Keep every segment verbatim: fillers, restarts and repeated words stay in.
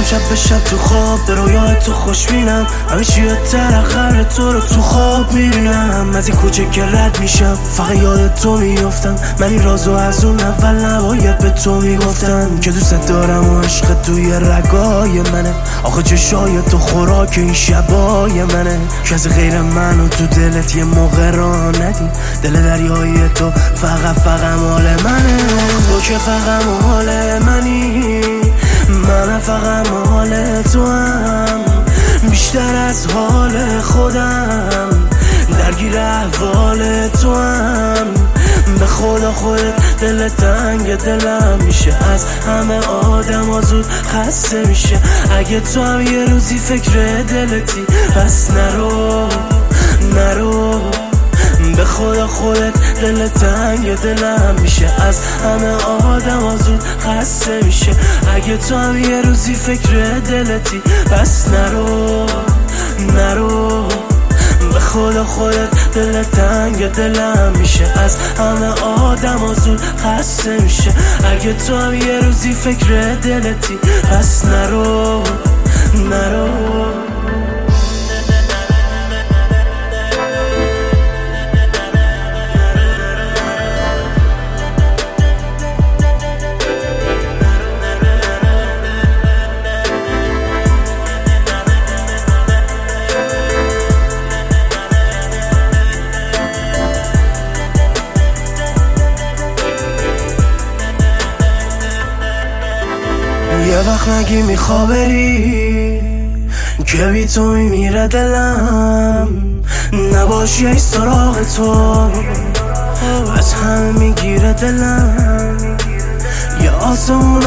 شب به شب تو خواب به رویای تو خوشبینم، همیشه یه ترقر تو رو تو خواب میبینم. از این کوچه که رد میشم فقط یاد تو میافتم، من این رازو از اون اول نباید به تو میگفتم که دوست دارم و عشق توی رگای منه. آخه چشای تو خوراک این شبای منه، کسی غیر منو تو دلت یه موقع راه ندی. دل دریایی تو فقط فقط مال منه، تو که فقط مال منی، من فقط مال تو هم. بیشتر از حال خودم درگیر احوال تو هم. به خدا خودت دل تنگ دلم میشه، از همه آدم ها زود خسته میشه. اگه تو هم یه روزی فکر دلتی پس نرو نرو. به خدا خودت دل تنگ دلم میشه، از همه آدم ها زود خسته میشه. اگه تو هم یه روزی فکر دلتی پس نرو نرو. به خدا خودت دل تنگ دلم میشه، از همه آدم ها زود خسته میشه. اگه تو هم یه روزی فکر دلتی پس نرو نرو. یه وقت نگی میخوا بری که بی تو میمیره دلم، نباشی ای سراغ تو از همه میگیره دلم. یه آسمون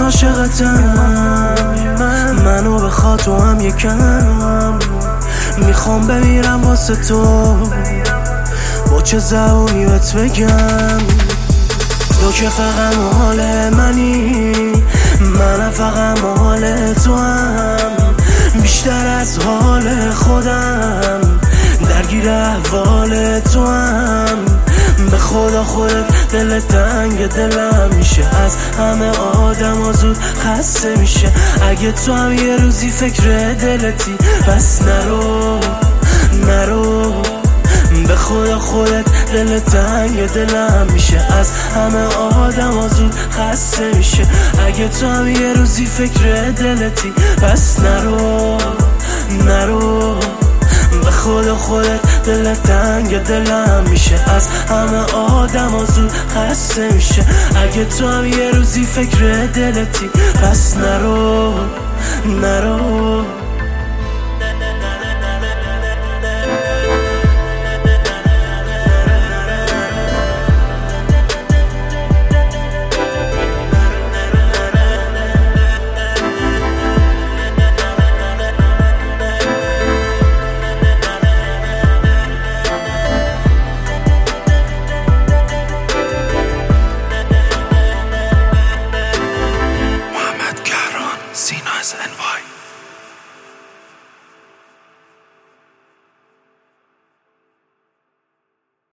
عاشقتم، منو بخواد تو هم یکم. میخوام بمیرم واسه تو، با چه زبونی بهت بگم. تو که فقط مال منی، من فقط مال تو هم. بیشتر از حال خودم درگیر احوال تو هم. به خدا خودت دل تنگ دلم میشه، از همه آدم ها زود خسته میشه. اگه تو هم یه روزی فکر دلتی پس نرو نرو. به خدا خودت دل تنگ دلم میشه، از همه آدم ها زود خسته میشه. اگه تو هم یه روزی فکر دلتی پس نرو نرو. به خدا خودت دل تنگ دلم میشه، از همه آدم ها زود خسته میشه. اگه تو هم یه روزی فکر دلتی پس نرو نرو.